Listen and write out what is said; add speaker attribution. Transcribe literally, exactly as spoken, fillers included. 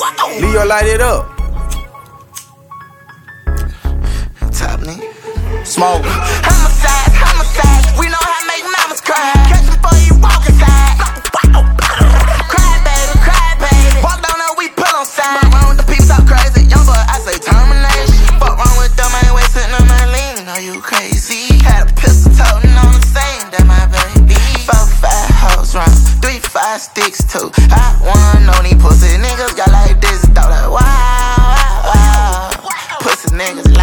Speaker 1: Leo, light it up.
Speaker 2: Top nigga.
Speaker 1: Smoke.
Speaker 2: Homicide, homicide. We know how to make mamas cry. Catch them before you walk inside. Cry, baby, cry, baby. Walk down there, we pull on side. Fuck wrong with the people talk crazy. Young boy, I say termination. Fuck wrong with them, I ain't wasting on my lean. Are you crazy? Had a pistol toting on the same, that my baby. Four, five hoes run, three, five sticks too. I want on these pussy niggas got like this, thought like wow, wow, wow. Pussy niggas like